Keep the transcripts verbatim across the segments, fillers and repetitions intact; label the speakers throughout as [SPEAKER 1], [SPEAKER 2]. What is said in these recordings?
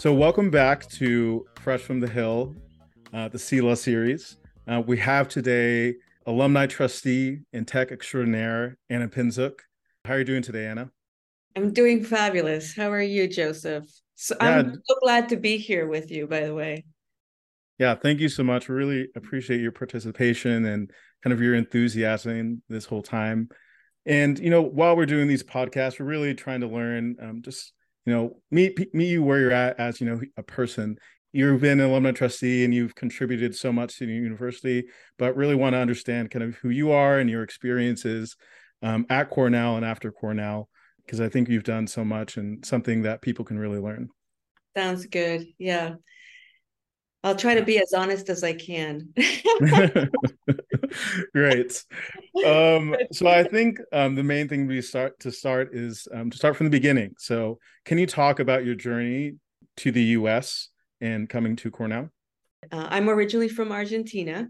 [SPEAKER 1] So, welcome back to Fresh from the Hill, uh, the C L A series. Uh, we have today alumni trustee and tech extraordinaire Anna Pinzuk. How are you doing today, Anna?
[SPEAKER 2] I'm doing fabulous. How are you, Joseph? So I'm
[SPEAKER 1] Yeah,
[SPEAKER 2] so glad to be here with you, by the way.
[SPEAKER 1] yeah. Thank you so much. We really appreciate your participation and kind of your enthusiasm this whole time. And you know, while we're doing these podcasts, we're really trying to learn, um, just you know, meet meet you where you're at as you know a person. You've been an alumni trustee and you've contributed so much to the university, but really want to understand kind of who you are and your experiences um, at Cornell and after Cornell, because I think you've done so much and something that people can really learn.
[SPEAKER 2] Sounds good. Yeah. I'll try to be as honest as I can.
[SPEAKER 1] Great. Um, so I think um, the main thing we start to start is um, to start from the beginning. So can you talk about your journey to the U S and coming to Cornell?
[SPEAKER 2] Uh, I'm originally from Argentina.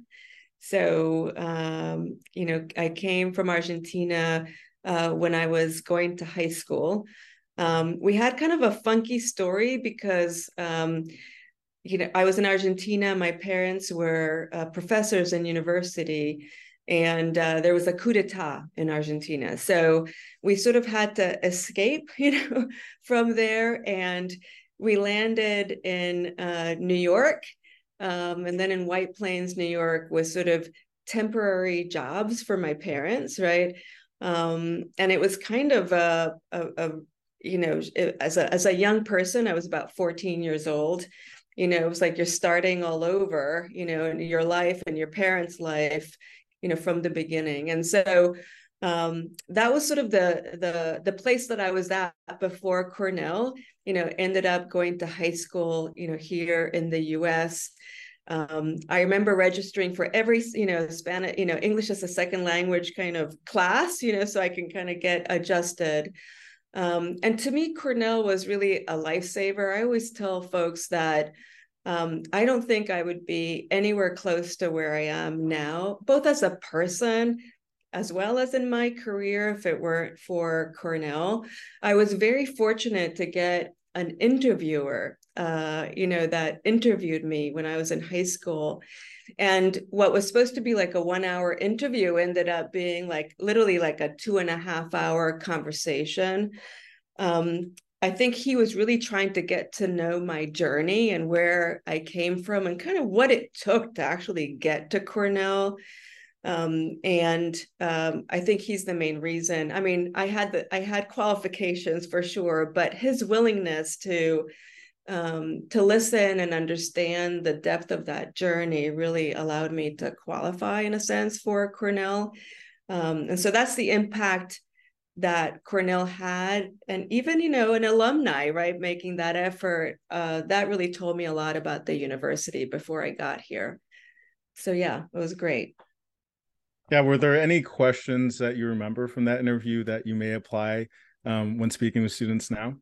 [SPEAKER 2] So, um, you know, I came from Argentina uh, when I was going to high school. Um, we had kind of a funky story because um, you know, I was in Argentina. My parents were uh, professors in university, and uh, there was a coup d'état in Argentina. So we sort of had to escape, you know, from there, and we landed in uh, New York, um, and then in White Plains, New York, was sort of temporary jobs for my parents, right? Um, and it was kind of a, a, a you know, as a as a young person, I was about fourteen years old. You know, it was like you're starting all over, you know, in your life and your parents' life, you know, from the beginning. And so um, that was sort of the the the place that I was at before Cornell. You know, ended up going to high school, you know, here in the U S. Um, I remember registering for every, you know, Spanish, you know, English as a second language kind of class, you know, so I can kind of get adjusted. Um, and to me, Cornell was really a lifesaver. I always tell folks that um, I don't think I would be anywhere close to where I am now, both as a person as well as in my career, if it weren't for Cornell. I was very fortunate to get an interviewer, uh, you know, that interviewed me when I was in high school. And what was supposed to be like a one hour interview ended up being like literally like a two and a half hour conversation. Um, I think he was really trying to get to know my journey and where I came from and kind of what it took to actually get to Cornell. Um, and um, I think he's the main reason. I mean, I had the I had qualifications for sure, but his willingness to um, to listen and understand the depth of that journey really allowed me to qualify in a sense for Cornell. Um, and so that's the impact that Cornell had. And even, you know, an alumni, right, making that effort, uh, that really told me a lot about the university before I got here. So, yeah, it was great.
[SPEAKER 1] Yeah, were there any questions that you remember from that interview that you may apply um, when speaking with students now?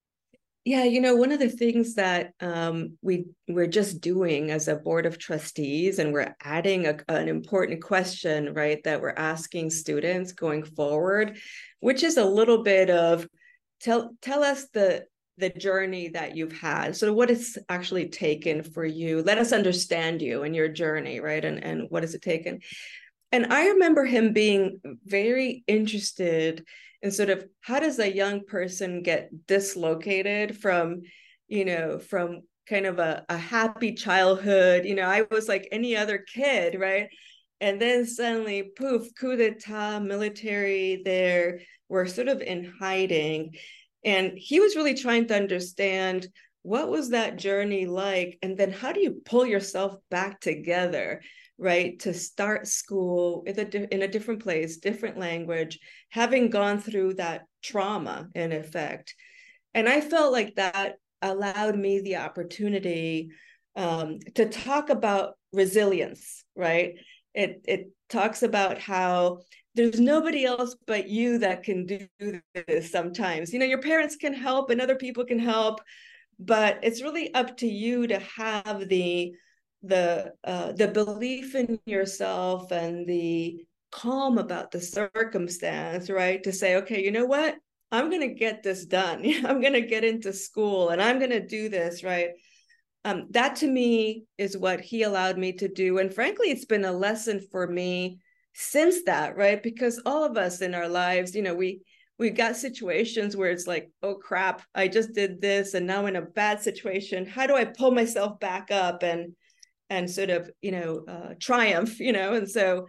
[SPEAKER 2] Yeah, you know, one of the things that um, we we're just doing as a board of trustees, and we're adding a, an important question, right, that we're asking students going forward, which is a little bit of tell tell us the the journey that you've had. So what it's actually taken for you. Let us understand you and your journey, right? And and what has it taken? And I remember him being very interested in sort of how does a young person get dislocated from, you know, from kind of a, a happy childhood. You know, I was like any other kid, right? And then suddenly, poof, coup d'etat, military there. We're sort of in hiding. And he was really trying to understand what was that journey like? And then how do you pull yourself back together? Right, to start school in a, in a different place, different language, having gone through that trauma in effect. And I felt like that allowed me the opportunity um, to talk about resilience, right? It, it talks about how there's nobody else but you that can do this sometimes. You know, your parents can help and other people can help, but it's really up to you to have the the uh, the belief in yourself and the calm about the circumstance, right? To say, okay, you know what? I'm going to get this done. I'm going to get into school and I'm going to do this, right? Um, that to me is what he allowed me to do. And frankly, it's been a lesson for me since that, right? Because all of us in our lives, you know, we we got situations where it's like, oh crap, I just did this and now I'm in a bad situation. How do I pull myself back up and and sort of, you know, uh, triumph, you know? And so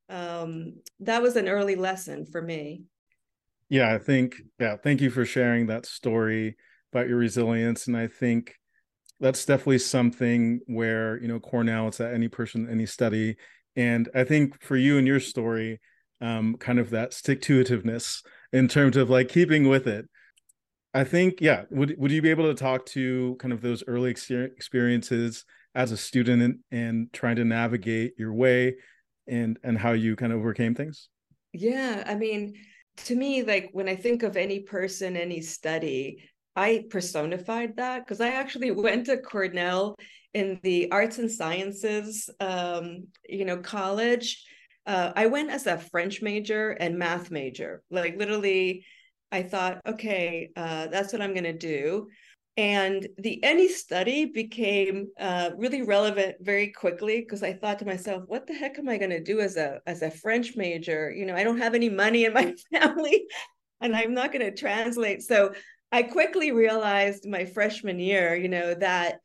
[SPEAKER 2] um, that was an early lesson for me.
[SPEAKER 1] Yeah, I think, yeah, thank you for sharing that story about your resilience. And I think that's definitely something where, you know, Cornell, it's at any person, any study. And I think for you and your story, um, kind of that stick to itiveness in terms of like keeping with it. I think, yeah, would would you be able to talk to kind of those early experiences as a student and, and trying to navigate your way and and how you kind of overcame things?
[SPEAKER 2] Yeah, I mean, to me, like when I think of any person, any study, I personified that because I actually went to Cornell in the arts and sciences, um, you know, college. Uh, I went as a French major and math major. Like literally, I thought, okay, uh, that's what I'm going to do. And the any study became uh, really relevant very quickly because I thought to myself, what the heck am I going to do as a as a French major? You know, I don't have any money in my family, and I'm not going to translate. So I quickly realized my freshman year, you know, that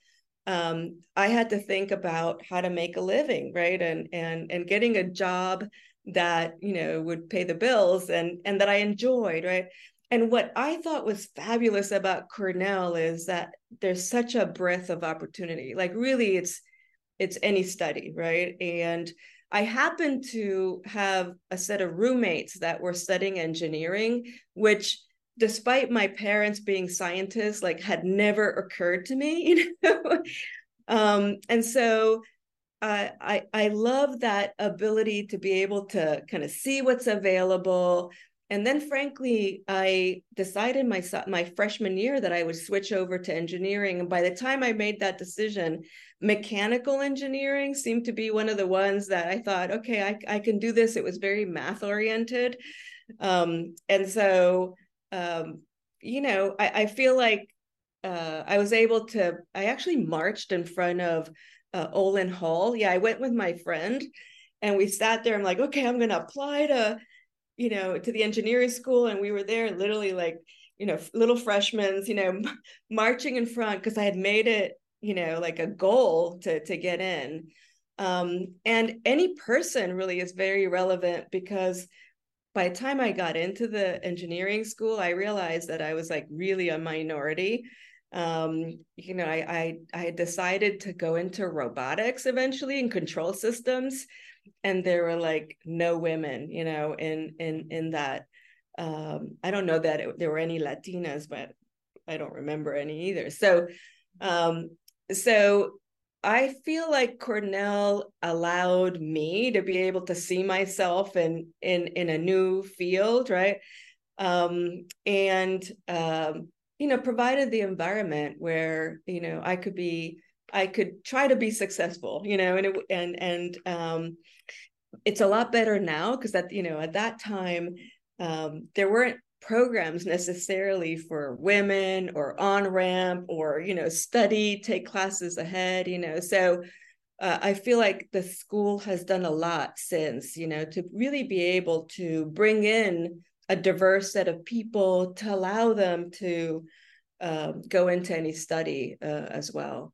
[SPEAKER 2] um, I had to think about how to make a living, right, and and and getting a job that you know would pay the bills and and that I enjoyed, right. And what I thought was fabulous about Cornell is that there's such a breadth of opportunity. Like really, it's it's any study, right? And I happened to have a set of roommates that were studying engineering, which despite my parents being scientists, like had never occurred to me, you know. um, and so uh, I I love that ability to be able to kind of see what's available. And then, frankly, I decided my my freshman year that I would switch over to engineering. And by the time I made that decision, mechanical engineering seemed to be one of the ones that I thought, okay, I, I can do this. It was very math oriented. Um, and so, um, you know, I, I feel like uh, I was able to, I actually marched in front of uh, Olin Hall. Yeah, I went with my friend and we sat there. I'm like, okay, I'm going to apply to, you know, to the engineering school. And we were there literally like, you know, little freshmen, you know, marching in front because I had made it, you know, like a goal to, to get in. Um, and any person really is very relevant because by the time I got into the engineering school, I realized that I was like really a minority. Um, you know, I, I I decided to go into robotics eventually and control systems, and there were like no women, you know, in in in that. Um, I don't know that it, there were any Latinas, but I don't remember any either. So, um, so I feel like Cornell allowed me to be able to see myself in in in a new field, right? Um, and um, you know, provided the environment where you know I could be, I could try to be successful, you know, and it, and and um, it's a lot better now because that you know at that time um, there weren't programs necessarily for women or on ramp or you know study take classes ahead you know so uh, I feel like the school has done a lot since you know to really be able to bring in a diverse set of people to allow them to um, go into any study uh, as well.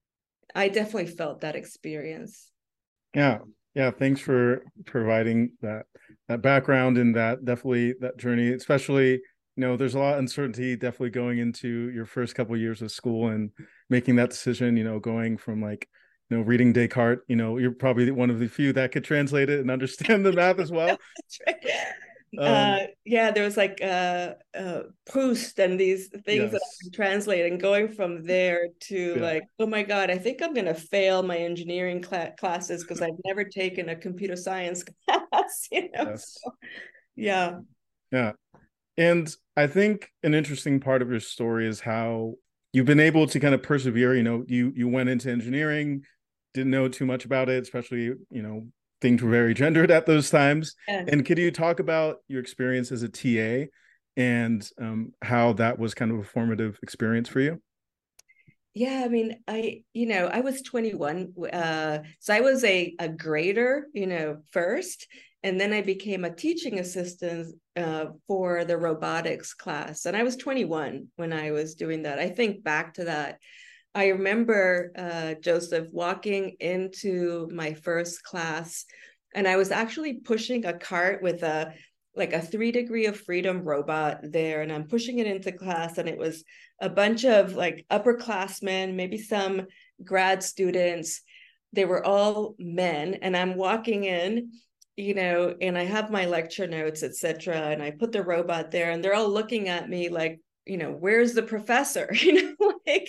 [SPEAKER 2] I definitely felt that experience.
[SPEAKER 1] Yeah. Yeah. Thanks for providing that that background and that definitely that journey, especially, you know, there's a lot of uncertainty definitely going into your first couple of years of school and making that decision, you know, going from like, you know, reading Descartes, you know, you're probably one of the few that could translate it and understand the math as well.
[SPEAKER 2] That's right.
[SPEAKER 1] Um,
[SPEAKER 2] Uh, yeah, there was like uh, uh, Proust and these things that I
[SPEAKER 1] yes.
[SPEAKER 2] can translate, and going from there to
[SPEAKER 1] Yeah.
[SPEAKER 2] like, oh my God, I think I'm gonna fail my engineering cl classes because I've never taken a computer science class, you know.
[SPEAKER 1] Yes.
[SPEAKER 2] So, yeah.
[SPEAKER 1] Yeah. And I think an interesting part of your story is how you've been able to kind of persevere. You know, you you went into engineering, didn't know too much about it, especially, you know, things were very gendered at those times.
[SPEAKER 2] Yes.
[SPEAKER 1] And could you talk about your experience as a T A and um, how that was kind of a formative experience for you.
[SPEAKER 2] Yeah, I mean, I, you know, I was twenty-one. Uh, so I was a, a grader, you know, first, and then I became a teaching assistant uh, for the robotics class. And I was twenty-one when I was doing that. I think back to that. I remember, uh, Joseph, walking into my first class, and I was actually pushing a cart with a like a three degree of freedom robot there, and I'm pushing it into class, and it was a bunch of like upperclassmen, maybe some grad students. They were all men, and I'm walking in, you know, and I have my lecture notes, et cetera. And I put the robot there, and they're all looking at me like, you know, where's the professor? You know, like,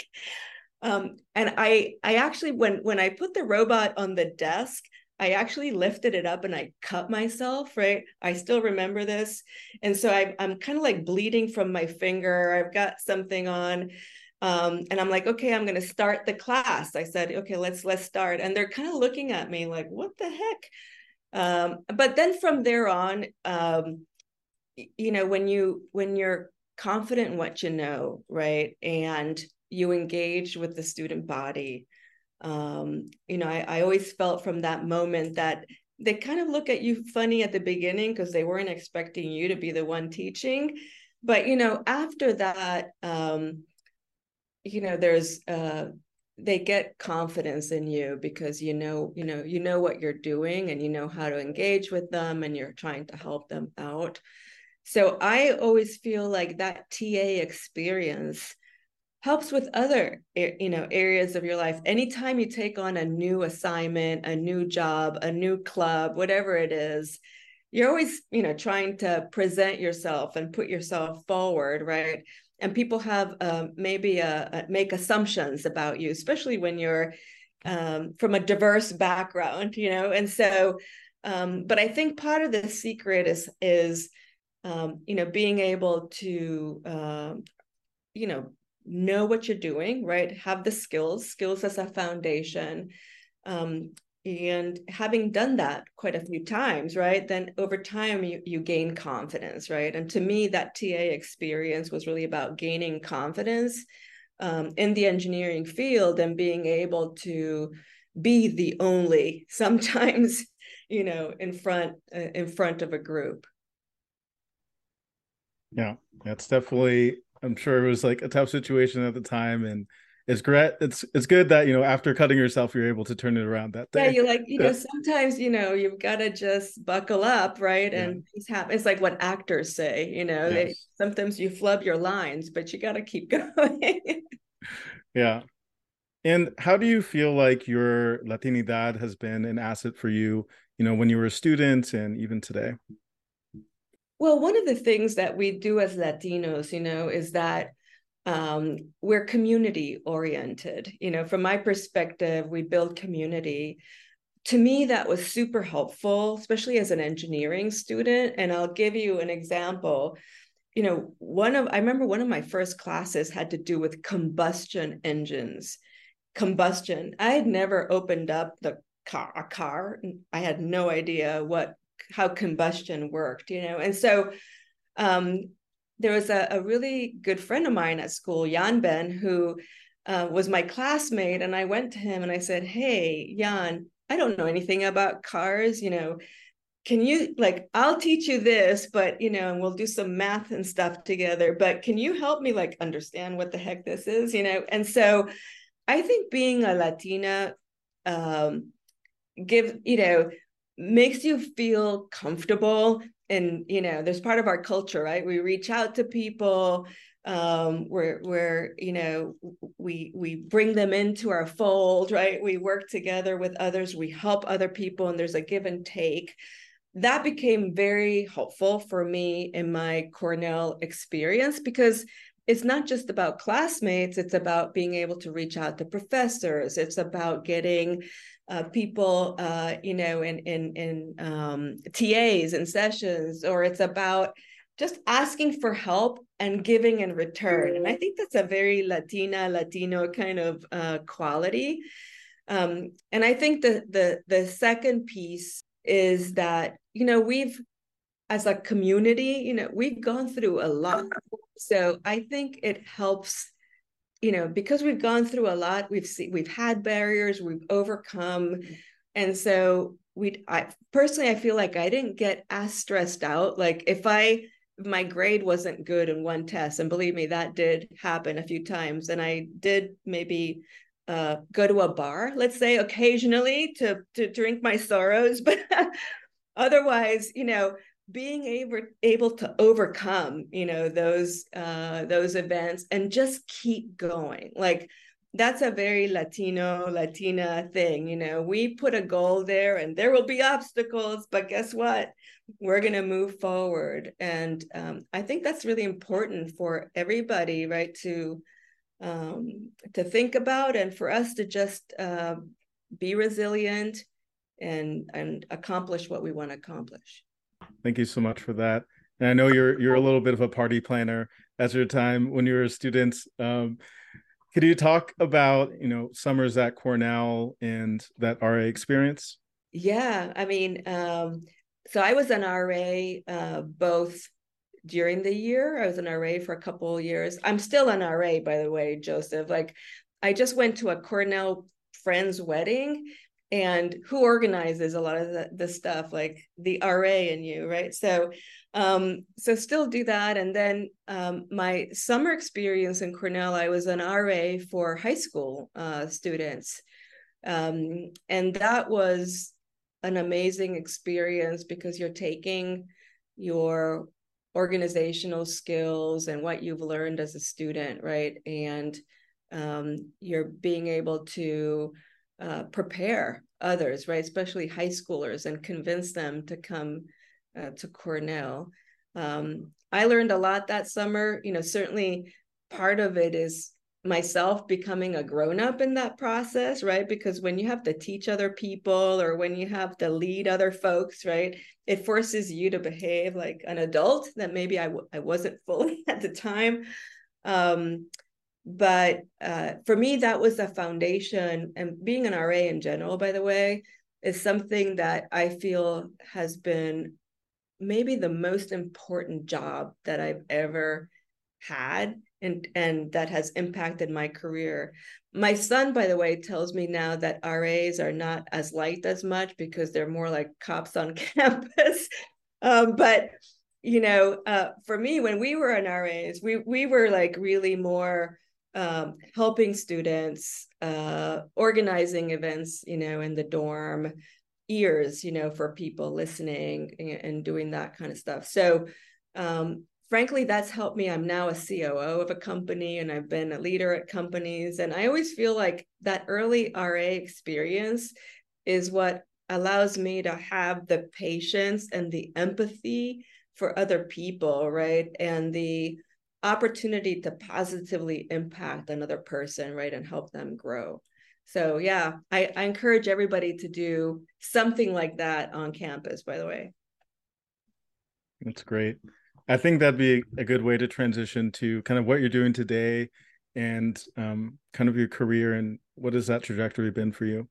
[SPEAKER 2] um, and I, I actually, when when I put the robot on the desk, I actually lifted it up and I cut myself, right? I still remember this. And so I, I'm kind of like bleeding from my finger. I've got something on. Um, and I'm like, okay, I'm going to start the class. I said, okay, let's, let's start. And they're kind of looking at me like, what the heck? Um, but then from there on, um, you know, when you, when you're confident in what you know, right? And you engage with the student body, um, you know, I, I always felt from that moment that they kind of look at you funny at the beginning because they weren't expecting you to be the one teaching. But, you know, after that, um, you know, there's, uh, they get confidence in you because, you know, you know, you know what you're doing and you know how to engage with them and you're trying to help them out. So I always feel like that T A experience helps with other, you know, areas of your life. Anytime you take on a new assignment, a new job, a new club, whatever it is, you're always, you know, trying to present yourself and put yourself forward, right? And people have um, maybe a, a, make assumptions about you, especially when you're um, from a diverse background, you know. And so, um, but I think part of the secret is is um, you know, being able to um, you know, know what you're doing, right? Have the skills, skills as a foundation. Um, and having done that quite a few times, right? Then over time you, you gain confidence, right? And to me, that T A experience was really about gaining confidence um, in the engineering field and being able to be the only sometimes, you know, in front uh, in front of a group.
[SPEAKER 1] Yeah, that's definitely. I'm sure it was like a tough situation at the time, and it's great. It's it's good that you know after cutting yourself, you're able to turn it around that
[SPEAKER 2] Yeah,
[SPEAKER 1] day.
[SPEAKER 2] you like, you
[SPEAKER 1] Yeah.
[SPEAKER 2] know, sometimes, you know, you've got to just buckle up, right?
[SPEAKER 1] Yeah.
[SPEAKER 2] And things happen. It's like what actors say, you know, they
[SPEAKER 1] Yes.
[SPEAKER 2] sometimes you flub your lines, but you got to keep going.
[SPEAKER 1] Yeah. And how do you feel like your Latinidad has been an asset for you, you know, when you were a student and even today?
[SPEAKER 2] Well, one of the things that we do as Latinos, you know, is that um, we're community oriented. You know, from my perspective, we build community. To me, that was super helpful, especially as an engineering student. And I'll give you an example. You know, one of, I remember one of my first classes had to do with combustion engines. Combustion. I had never opened up the car, a car. I had no idea what, how combustion worked, you know. And so um, there was a, a really good friend of mine at school, Jan Ben, who uh, was my classmate. And I went to him and I said, hey, Jan, I don't know anything about cars, you know, can you, like, I'll teach you this, but, you know, and we'll do some math and stuff together, but can you help me like understand what the heck this is, you know? And so I think being a Latina um, give, you know, makes you feel comfortable. And, you know, there's part of our culture, right? We reach out to people, um, where, where, you know, we, we bring them into our fold, right? We work together with others, we help other people, and there's a give and take. That became very helpful for me in my Cornell experience because it's not just about classmates, it's about being able to reach out to professors. It's about getting uh, people, uh, you know, in, in, in um, T As and sessions, or it's about just asking for help and giving in return. And I think that's a very Latina, Latino kind of uh, quality. Um, and I think the, the, the second piece is that, you know, we've as a community, you know, we've gone through a lot. So I think it helps, you know, because we've gone through a lot, we've seen, we've had barriers, we've overcome. And so we, I personally, I feel like I didn't get as stressed out. Like if I, if my grade wasn't good in one test, and believe me, that did happen a few times. And I did maybe uh, go to a bar, let's say occasionally to, to drink my sorrows, but otherwise, you know, being able able to overcome, you know, those uh, those events and just keep going. Like that's a very Latino, Latina thing. You know, we put a goal there and there will be obstacles, but guess what? We're going to move forward. And um, I think that's really important for everybody, right? To um, to think about and for us to just uh, be resilient and and accomplish what we want to accomplish.
[SPEAKER 1] Thank you so much for that. And I know you're you're a little bit of a party planner as your time when you were a student. Um, could you talk about, you know, summers at Cornell and that R A experience?
[SPEAKER 2] Yeah, I mean, um, so I was an R A uh, both during the year. I was an R A for a couple of years. I'm still an R A, by the way, Joseph. Like, I just went to a Cornell friend's wedding, and who organizes a lot of the, the stuff, like the R A in you, right? So, um, so still do that. And then um, my summer experience in Cornell, I was an R A for high school uh, students. Um, and that was an amazing experience because you're taking your organizational skills and what you've learned as a student, right? And um, you're being able to uh, prepare others, right? Especially high schoolers, and convince them to come uh, to Cornell. Um, I learned a lot that summer. You know, certainly part of it is myself becoming a grown-up in that process, right? Because when you have to teach other people or when you have to lead other folks, right, it forces you to behave like an adult that maybe I w- I wasn't fully at the time. Um, but uh, for me, that was the foundation. And being an R A in general, by the way, is something that I feel has been maybe the most important job that I've ever had, and and that has impacted my career. My son, by the way, tells me now that R As are not as liked as much because they're more like cops on campus. Um, but you know, uh, for me, when we were in R As, we we were like really more um, helping students, uh, organizing events, you know, in the dorm, ears, you know, for people listening and, and doing that kind of stuff. So, um, frankly, that's helped me. I'm now a C O O of a company, and I've been a leader at companies. And I always feel like that early R A experience is what allows me to have the patience and the empathy for other people, right? And the opportunity to positively impact another person, right? And help them grow. So yeah, I, I encourage everybody to do something like that on campus, by the way.
[SPEAKER 1] That's great. I think that'd be a good way to transition to kind of what you're doing today and um, kind of your career, and what has that trajectory been for you?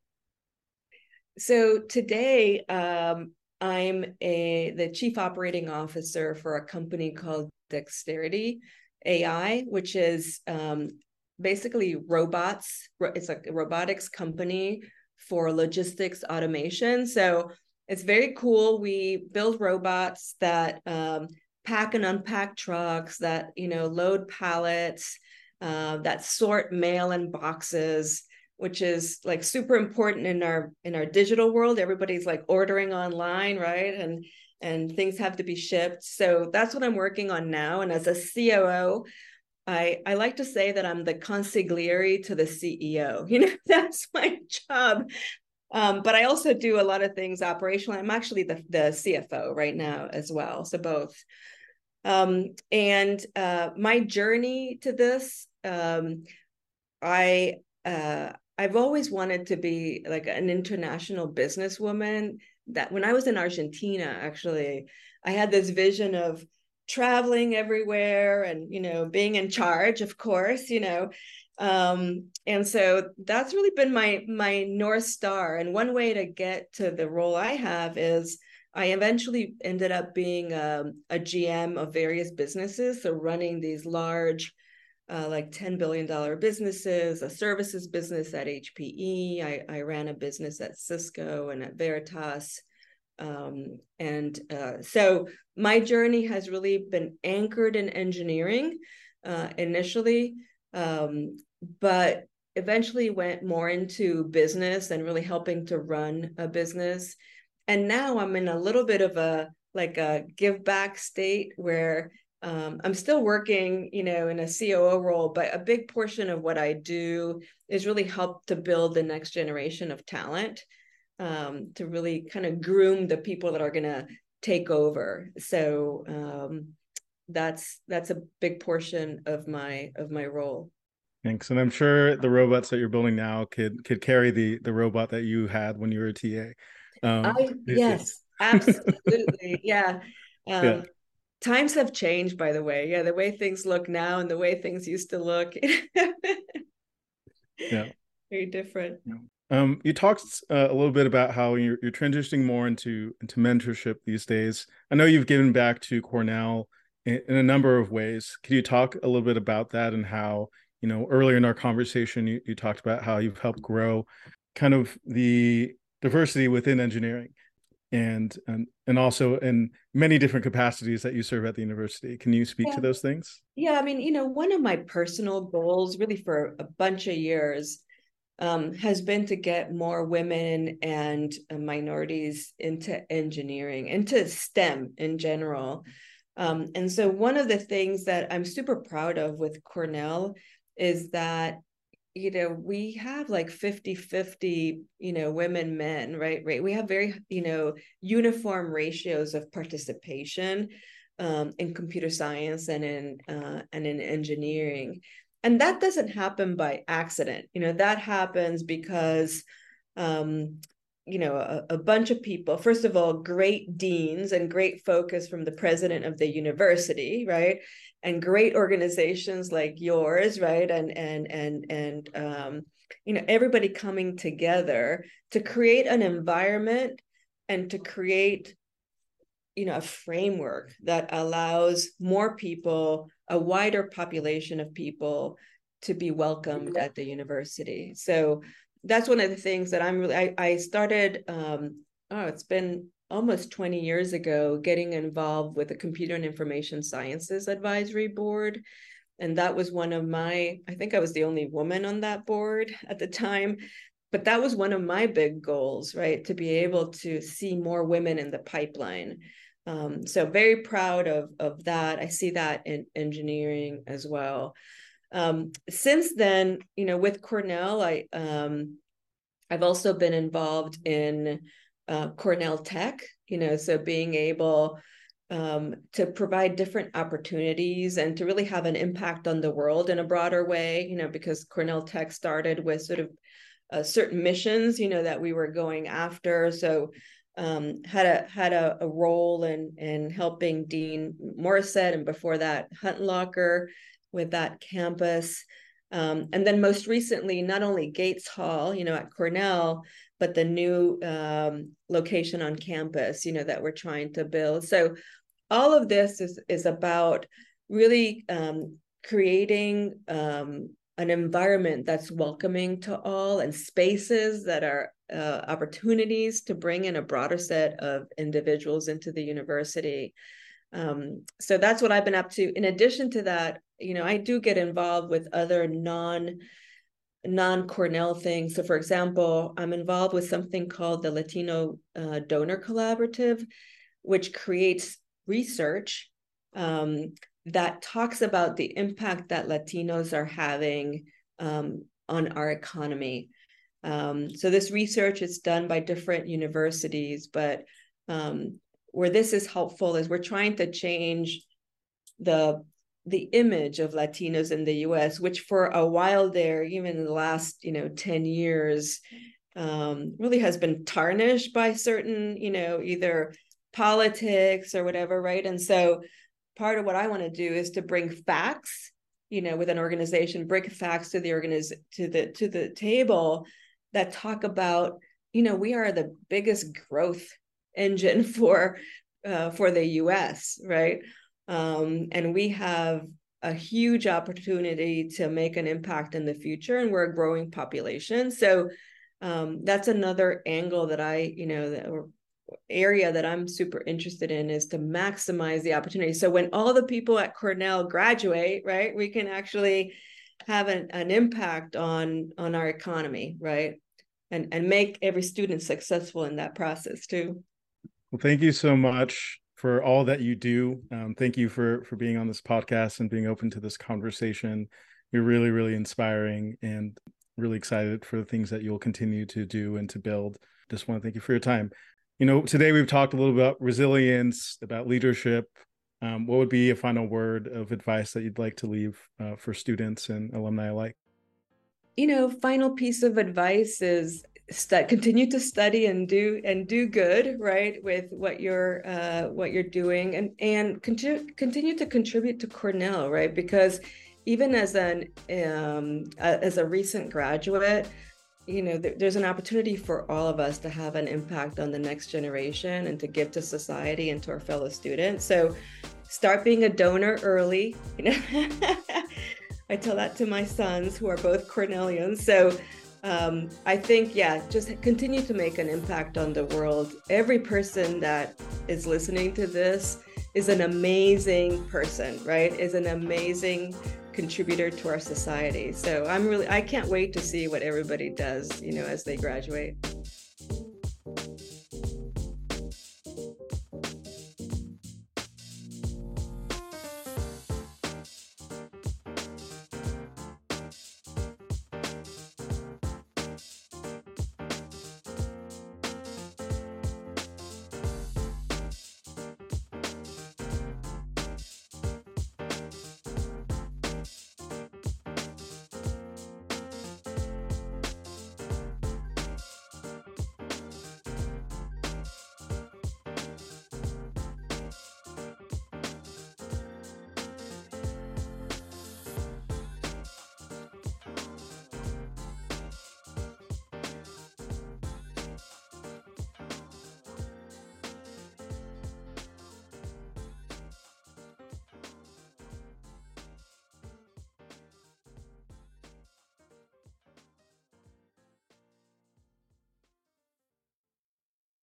[SPEAKER 2] So today, um, I'm a the chief operating officer for a company called Dexterity A I, which is um, basically robots. It's a robotics company for logistics automation. So it's very cool. We build robots that um, pack and unpack trucks, that you know load pallets, uh, that sort mail in boxes, which is like super important in our in our digital world. Everybody's like ordering online, right? And and things have to be shipped. So that's what I'm working on now. And as a C O O, I I like to say that I'm the consigliere to the C E O. You know, that's my job. Um, but I also do a lot of things operationally. I'm actually the, the C F O right now as well. So both. Um, and uh, my journey to this, um, I uh, I've always wanted to be like an international businesswoman. That when I was in Argentina, actually, I had this vision of traveling everywhere and, you know, being in charge, of course, you know. Um, and so that's really been my my North Star. And one way to get to the role I have is I eventually ended up being um, a G M of various businesses, so running these large, uh, like ten billion dollars businesses, a services business at H P E. I, I ran a business at Cisco and at Veritas. Um, and uh, so my journey has really been anchored in engineering uh, initially, um, but eventually went more into business and really helping to run a business. And now I'm in a little bit of a like a give back state where um, I'm still working, you know, in a C O O role, but a big portion of what I do is really help to build the next generation of talent, um, to really kind of groom the people that are going to take over. So um, that's that's a big portion of my of my role.
[SPEAKER 1] Thanks. And I'm sure the robots that you're building now could could carry the the robot that you had when you were a T A. Um,
[SPEAKER 2] I
[SPEAKER 1] it,
[SPEAKER 2] yes, absolutely, yeah.
[SPEAKER 1] yeah,
[SPEAKER 2] Um, times have changed, by the way. Yeah, the way things look now and the way things used to look,
[SPEAKER 1] yeah.
[SPEAKER 2] very different.
[SPEAKER 1] Yeah. Um, you talked uh, a little bit about how you're, you're transitioning more into into mentorship these days. I know you've given back to Cornell in, in a number of ways. Can you talk a little bit about that and how, you know, earlier in our conversation, you, you talked about how you've helped grow kind of the diversity within engineering and and and also in many different capacities that you serve at the university. Can you speak
[SPEAKER 2] Yeah.
[SPEAKER 1] to those things?
[SPEAKER 2] Yeah, I mean, you know, one of my personal goals really for a bunch of years um, has been to get more women and uh, minorities into engineering, into STEM in general. Um, and so one of the things that I'm super proud of with Cornell is that, you know, we have like fifty fifty, you know, women, men, right? Right. We have very, you know, uniform ratios of participation um, in computer science and in uh, and in engineering. And that doesn't happen by accident. You know, that happens because um, you know, a, a bunch of people, first of all, great deans and great focus from the president of the university, right? And great organizations like yours, right? And and and and um, you know, everybody coming together to create an environment and to create, you know, a framework that allows more people, a wider population of people, to be welcomed at the university. So that's one of the things that I'm really, I, I started, um, oh, it's been almost twenty years ago, getting involved with the Computer and Information Sciences Advisory Board. And that was one of my, I think I was the only woman on that board at the time. But that was one of my big goals, right? To be able to see more women in the pipeline. Um, so very proud of, of that. I see that in engineering as well. Um, since then, you know, with Cornell, I, um, I've also been involved in uh, Cornell Tech, you know, so being able um, to provide different opportunities and to really have an impact on the world in a broader way, you know, because Cornell Tech started with sort of uh, certain missions, you know, that we were going after. So um, had a had a, a role in in helping Dean Morissette, and before that Huntlocker, with that campus. Um, and then most recently, not only Gates Hall, you know, at Cornell, but the new um, location on campus, you know, that we're trying to build. So all of this is is about really um, creating um, an environment that's welcoming to all, and spaces that are uh, opportunities to bring in a broader set of individuals into the university. Um, so that's what I've been up to. In addition to that, you know, I do get involved with other non non-Cornell things. So for example, I'm involved with something called the Latino uh, Donor Collaborative, which creates research um, that talks about the impact that Latinos are having um, on our economy. Um, so this research is done by different universities, but um, where this is helpful is we're trying to change the the image of Latinos in the U S, which for a while there, even in the last, you know, ten years, um, really has been tarnished by certain, you know, either politics or whatever, right? And so part of what I want to do is to bring facts, you know, with an organization, bring facts to the organiz- to the to the table that talk about, you know, we are the biggest growth engine for uh, for the U S, right? Um, and we have a huge opportunity to make an impact in the future, and we're a growing population. So um, that's another angle that I, you know, that, or area that I'm super interested in, is to maximize the opportunity. So when all the people at Cornell graduate, right, we can actually have an, an impact on on our economy, right? And and make every student successful in that process too.
[SPEAKER 1] Well, thank you so much for all that you do. Um, thank you for for being on this podcast and being open to this conversation. You're really, really inspiring, and really excited for the things that you'll continue to do and to build. Just want to thank you for your time. You know, today we've talked a little about resilience, about leadership. Um, what would be a final word of advice that you'd like to leave uh, for students and alumni alike?
[SPEAKER 2] You know, final piece of advice is st- continue to study and do and do good, right, with what you're uh, what you're doing, and and continue continue to contribute to Cornell, right? Because even as an um, as a recent graduate, you know, th- there's an opportunity for all of us to have an impact on the next generation and to give to society and to our fellow students. So start being a donor early. You know, I tell that to my sons, who are both Cornellians. So um, I think, yeah, just continue to make an impact on the world. Every person that is listening to this is an amazing person, right? Is an amazing contributor to our society. So I'm really, I can't wait to see what everybody does, you know, as they graduate.